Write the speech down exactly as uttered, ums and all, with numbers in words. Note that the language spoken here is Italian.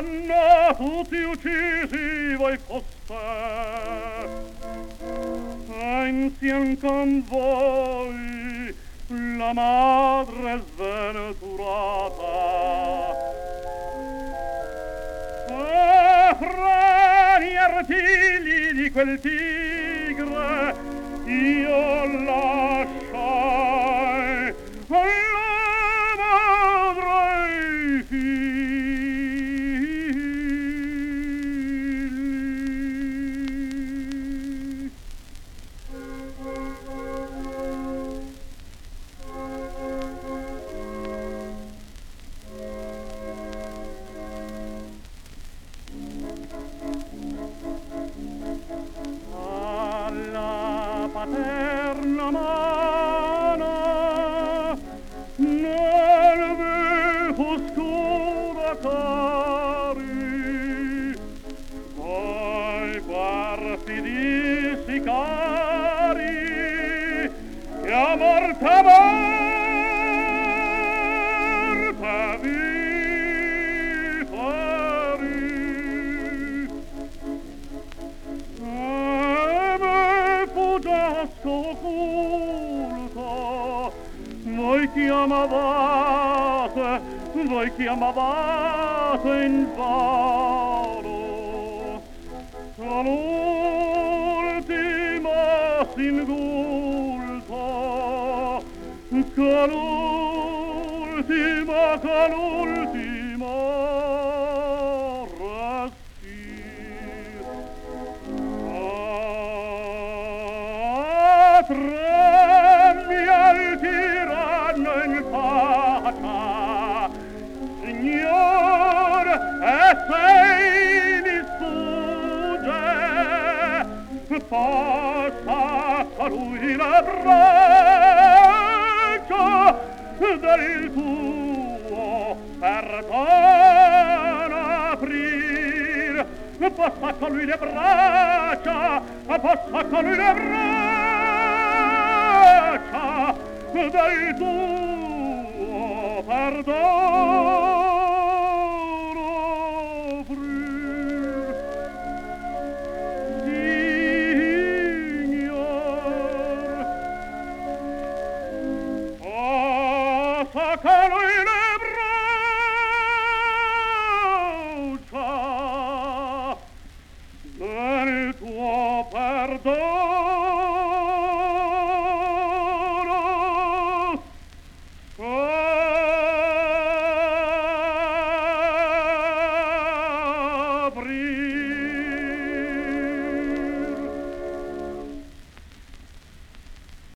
saranno tutti uccisi voi foste, e insieme con voi la madre sventurata. E fra gli artigli di quel tigre io lasciai alla madre i figli. Alla paterna mano nel vivo oscuro cari, poi perfidi sicari che a morte a morte vi fari. Occulto, voi chiamavate, voi chiamavate invano, con l'ultimo singulto, con l'ultimo, con l'ultimo respiro. Tremmi al tiranno in faccia, signor, e sei mi sfugge, passa a lui la braccia del tuo perdono aprir, passa con lui le braccia, passa con lui le braccia del tuo perdono